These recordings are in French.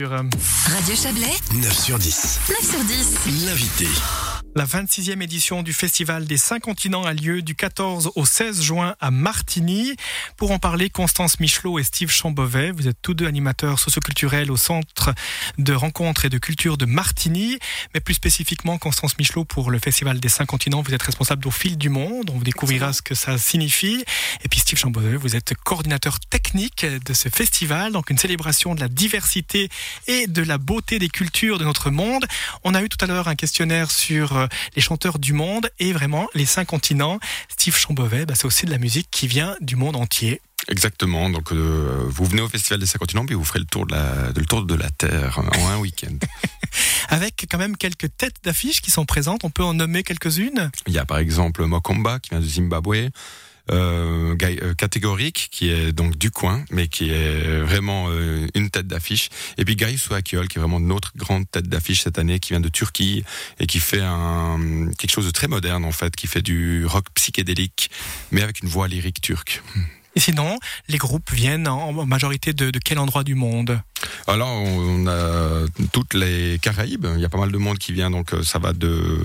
Radio Chablais, 9 sur 10. 9 sur 10. L'invité. La 26e édition du Festival des 5 continents a lieu du 14 au 16 juin à Martigny. Pour en parler, Constance Michelot et Steve Chambovet, vous êtes tous deux animateurs socioculturels au Centre de rencontres et de culture de Martigny. Mais plus spécifiquement, Constance Michelot, pour le Festival des 5 continents, vous êtes responsable d'Au fil du monde. On vous découvrira ce que ça signifie. Et puis Steve Chambovet, vous êtes coordinateur technique de ce festival, donc une célébration de la diversité et de la beauté des cultures de notre monde. On a eu tout à l'heure un questionnaire sur les chanteurs du monde et vraiment les 5 continents. Steve Chambovet, c'est aussi de la musique qui vient du monde entier. Exactement, donc vous venez au Festival des 5 continents puis vous ferez le tour de la Terre en un week-end. Avec quand même quelques têtes d'affiches qui sont présentes, on peut en nommer quelques-unes. Il y a par exemple Mokomba qui vient de Zimbabwe, Catégorique qui est donc du coin mais qui est vraiment une tête d'affiche, et puis Gaï Souakiol qui est vraiment notre grande tête d'affiche cette année, qui vient de Turquie et qui fait quelque chose de très moderne en fait, qui fait du rock psychédélique mais avec une voix lyrique turque. Et sinon, les groupes viennent en majorité de quel endroit du monde ? Alors, on a toutes les Caraïbes. Il y a pas mal de monde qui vient, donc ça va de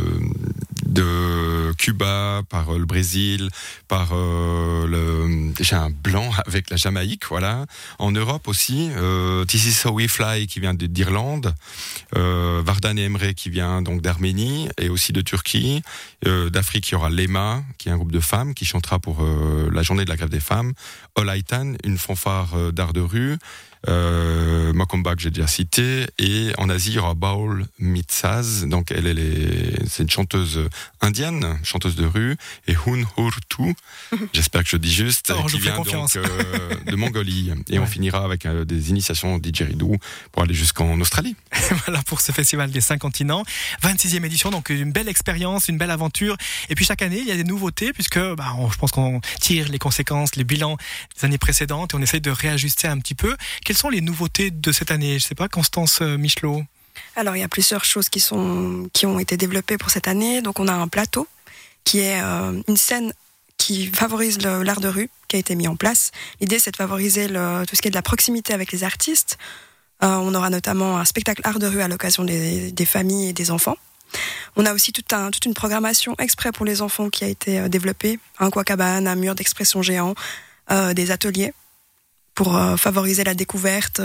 Cuba, par le Brésil, par j'ai un blanc avec la Jamaïque, voilà. En Europe aussi, This Is How We Fly qui vient d'Irlande, Vardan et Emre qui vient donc d'Arménie et aussi de Turquie. D'Afrique, il y aura Lema, qui est un groupe de femmes qui chantera pour la journée de la grève des femmes. Olaitan, une fanfare d'art de rue. Mokomba que j'ai déjà cité, et en Asie il y aura Baul Mitsaz, donc c'est une chanteuse indienne, chanteuse de rue, et Hun Hurtu, j'espère que je dis juste, qui vient donc de Mongolie, et on finira avec des initiations didgeridoo pour aller jusqu'en Australie. Voilà pour ce festival des 5 continents, 26e édition, donc une belle expérience, une belle aventure, et puis chaque année il y a des nouveautés puisque je pense qu'on tire les conséquences, les bilans des années précédentes et on essaye de réajuster un petit peu. Quelles sont les nouveautés de cette année ? Je ne sais pas, Constance Michelot. Alors, il y a plusieurs choses qui ont été développées pour cette année. Donc, on a un plateau qui est une scène qui favorise l'art de rue, qui a été mis en place. L'idée, c'est de favoriser tout ce qui est de la proximité avec les artistes. On aura notamment un spectacle art de rue à l'occasion des familles et des enfants. On a aussi toute une programmation exprès pour les enfants qui a été développée. Un Aquacabane, un mur d'expression géant, des ateliers pour favoriser la découverte,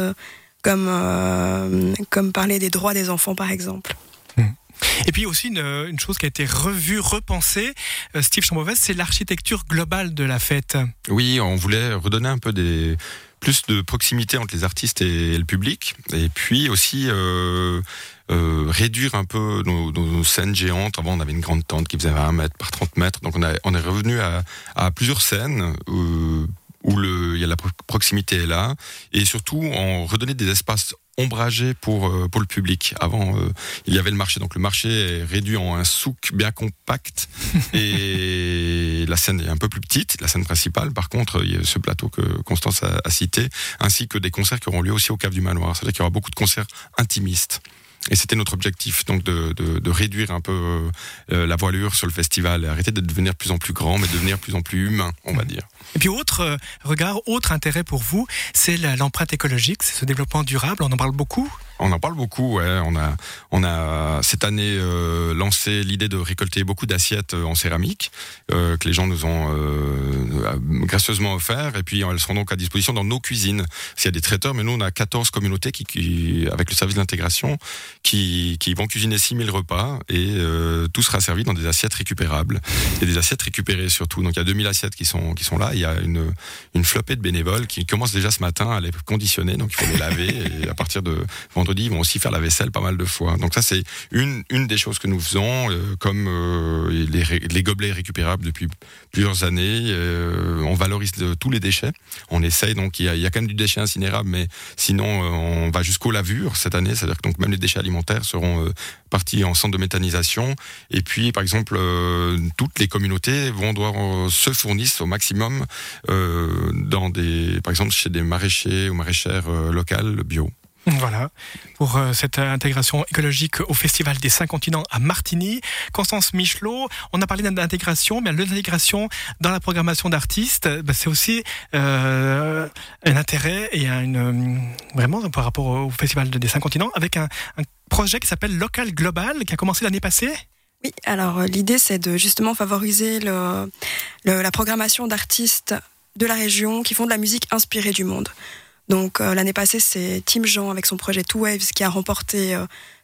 comme parler des droits des enfants, par exemple. Et puis aussi une chose qui a été revue, repensée, Steve Chambovet, c'est l'architecture globale de la fête. Oui, on voulait redonner un peu plus de proximité entre les artistes et le public, et puis aussi réduire un peu nos scènes géantes. Avant, on avait une grande tente qui faisait 20 mètres par 30 mètres, donc on est revenu à plusieurs scènes où il y a la proximité est là, et surtout en redonner des espaces ombragés pour le public. Avant, il y avait le marché, donc le marché est réduit en un souk bien compact, et la scène est un peu plus petite, la scène principale. Par contre, il y a ce plateau que Constance a cité, ainsi que des concerts qui auront lieu aussi au Cave du Manoir. C'est-à-dire qu'il y aura beaucoup de concerts intimistes. Et c'était notre objectif, donc de réduire un peu la voilure sur le festival, et arrêter de devenir de plus en plus grand, mais devenir de plus en plus humain, on va dire. Et puis autre intérêt pour vous, c'est l'empreinte écologique, c'est ce développement durable, on en parle beaucoup. On en parle beaucoup, ouais. On a cette année lancé l'idée de récolter beaucoup d'assiettes en céramique que les gens nous ont gracieusement offert, et puis elles seront donc à disposition dans nos cuisines. S'il y a des traiteurs, mais nous on a 14 communautés qui avec le service d'intégration qui vont cuisiner 6000 repas, et tout sera servi dans des assiettes récupérables et des assiettes récupérées surtout. Donc il y a 2000 assiettes qui sont là. Il y a une flopée de bénévoles qui commencent déjà ce matin à les conditionner, donc il faut les laver, et à partir de vendredi ils vont aussi faire la vaisselle pas mal de fois. Donc ça c'est une des choses que nous faisons, comme les gobelets récupérables depuis plusieurs années. On valorise tous les déchets. On essaye, donc il y a quand même du déchet incinérable, mais sinon on va jusqu'aux lavures cette année, c'est-à-dire que donc même les déchets alimentaires seront partis en centre de méthanisation. Et puis par exemple toutes les communautés vont devoir se fournir au maximum par exemple chez des maraîchers ou maraîchères locales bio. Voilà, pour cette intégration écologique au Festival des 5 continents à Martigny. Constance Michelot, on a parlé d'intégration, mais l'intégration dans la programmation d'artistes, c'est aussi un intérêt et vraiment par rapport au Festival des 5 continents, avec un projet qui s'appelle Local Global, qui a commencé l'année passée. Oui, alors l'idée c'est de justement favoriser la programmation d'artistes de la région qui font de la musique inspirée du monde. Donc l'année passée, c'est Tim Jean avec son projet Two Waves qui a remporté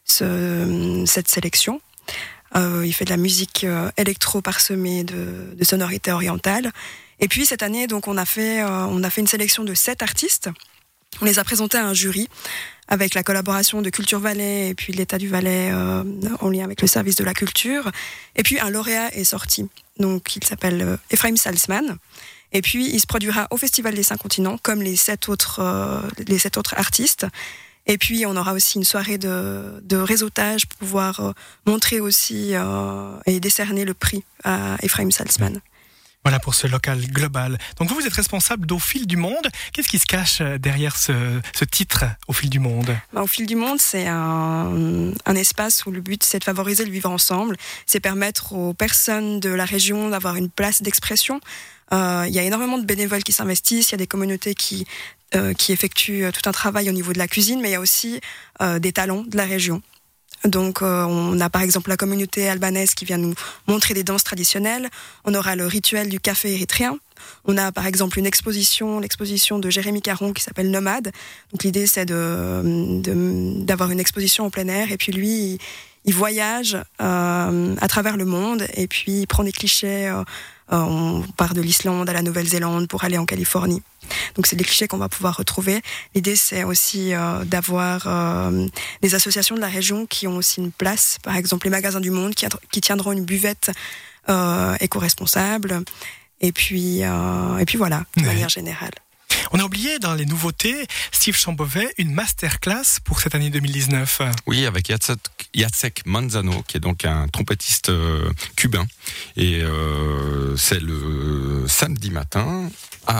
cette sélection. Il fait de la musique électro parsemée de sonorités orientales. Et puis cette année, donc on a fait une sélection de 7 artistes. On les a présentés à un jury avec la collaboration de Culture Valais et puis l'État du Valais en lien avec le service de la culture. Et puis un lauréat est sorti. Donc il s'appelle Ephraim Salzman. Et puis, il se produira au Festival des 5 continents, comme les 7 autres artistes. Et puis, on aura aussi une soirée de réseautage pour pouvoir montrer aussi et décerner le prix à Ephraim Salzman. Voilà pour ce Local Global. Donc vous êtes responsable d'Au Fil du Monde. Qu'est-ce qui se cache derrière ce titre, Au Fil du Monde ? Au Fil du Monde, c'est un espace où le but, c'est de favoriser le vivre ensemble. C'est permettre aux personnes de la région d'avoir une place d'expression. Il y a énormément de bénévoles qui s'investissent, il y a des communautés qui effectuent tout un travail au niveau de la cuisine, mais il y a aussi des talents de la région. Donc on a par exemple la communauté albanaise qui vient nous montrer des danses traditionnelles, on aura le rituel du café érythréen, on a par exemple l'exposition de Jérémy Caron qui s'appelle Nomade. Donc l'idée c'est d'avoir une exposition en plein air et puis lui il voyage à travers le monde et puis il prend des clichés. On part de l'Islande à la Nouvelle-Zélande pour aller en Californie. Donc c'est des clichés qu'on va pouvoir retrouver. L'idée c'est aussi d'avoir des associations de la région qui ont aussi une place. Par exemple les Magasins du Monde qui tiendront une buvette éco-responsable. Et puis voilà, de manière générale. On a oublié dans les nouveautés, Steve Chambovet, une masterclass pour cette année 2019. Oui, avec Jacek Manzano, qui est donc un trompettiste cubain. Et c'est le samedi matin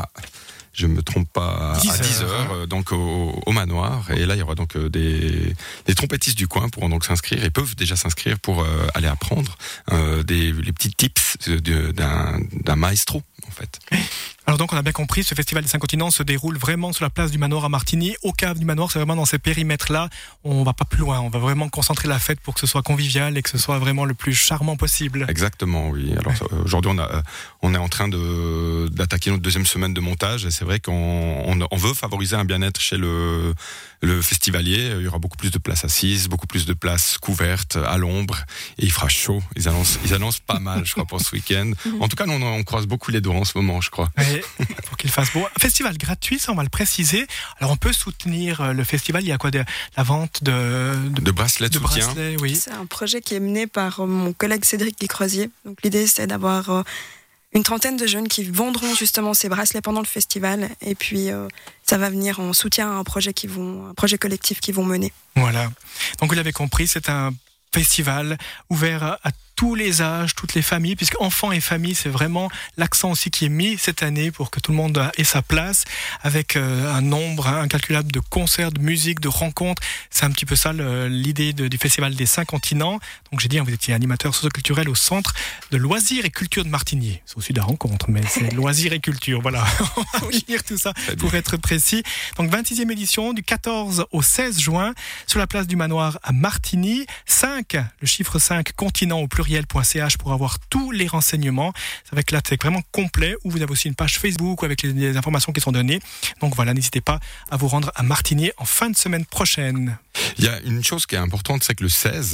je me trompe pas, à 10h, donc au manoir. Et là, il y aura donc des trompettistes du coin pourront donc s'inscrire et peuvent déjà s'inscrire pour aller apprendre les petits tips d'un maestro, en fait. Alors donc on a bien compris, ce Festival des 5 continents se déroule vraiment sur la place du manoir à Martigny, au cave du manoir, c'est vraiment dans ces périmètres-là, on va pas plus loin, on va vraiment concentrer la fête pour que ce soit convivial et que ce soit vraiment le plus charmant possible. Exactement, oui. Alors aujourd'hui on est en train d'attaquer notre 2e semaine de montage et c'est vrai qu'on veut favoriser un bien-être chez le festivalier. Il y aura beaucoup plus de places assises, beaucoup plus de places couvertes à l'ombre et il fera chaud. Ils annoncent pas mal, je crois, pour ce week-end. En tout cas, on croise beaucoup les doigts en ce moment, je crois. Oui, pour qu'il fasse beau. Un festival gratuit, ça on va le préciser. Alors on peut soutenir le festival. Il y a quoi, la vente de bracelets de soutien. Bracelets, oui. C'est un projet qui est mené par mon collègue Cédric Descroziers. Donc l'idée c'est d'avoir une trentaine de jeunes qui vendront justement ces bracelets pendant le festival et puis ça va venir en soutien à un projet collectif qu'ils vont mener. Voilà. Donc vous l'avez compris, c'est un festival ouvert à tous les âges, toutes les familles, puisque enfants et familles, c'est vraiment l'accent aussi qui est mis cette année pour que tout le monde ait sa place, avec un nombre incalculable de concerts, de musique, de rencontres. C'est un petit peu ça l'idée du Festival des 5 continents. Donc j'ai dit, vous étiez animateur socio-culturel au Centre de loisirs et culture de Martigny. C'est aussi de la rencontre, mais c'est loisirs et culture. Voilà, on va lire tout ça pour être précis. Donc 26e édition du 14 au 16 juin sur la place du Manoir à Martigny. 5, le chiffre 5, continent au pluriel.ch pour avoir tous les renseignements. C'est avec là, c'est vraiment complet, où vous avez aussi une page Facebook avec les informations qui sont données. Donc voilà, n'hésitez pas à vous rendre à Martigny en fin de semaine prochaine. Il y a une chose qui est importante, c'est que le 16,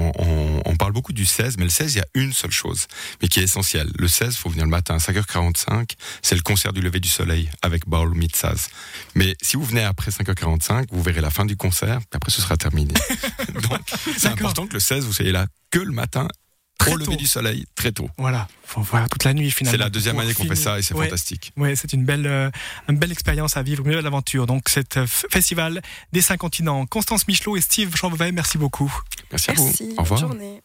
on parle beaucoup du 16, mais le 16, il y a une seule chose, mais qui est essentielle. Le 16, il faut venir le matin à 5h45, c'est le concert du lever du soleil avec Baal Mitzaz. Mais si vous venez après 5h45, vous verrez la fin du concert, puis après ce sera terminé. Donc c'est important que le 16, vous soyez là que le matin, au lever du soleil, très tôt. Voilà, faut voir toute la nuit finalement. C'est la 2e année qu'on fait ça et c'est fantastique. Oui, c'est une belle expérience à vivre, une belle aventure. Donc, cet festival des 5 continents. Constance Michelot et Steve Chambovet, merci beaucoup. Merci à vous. Au revoir. Bonne journée.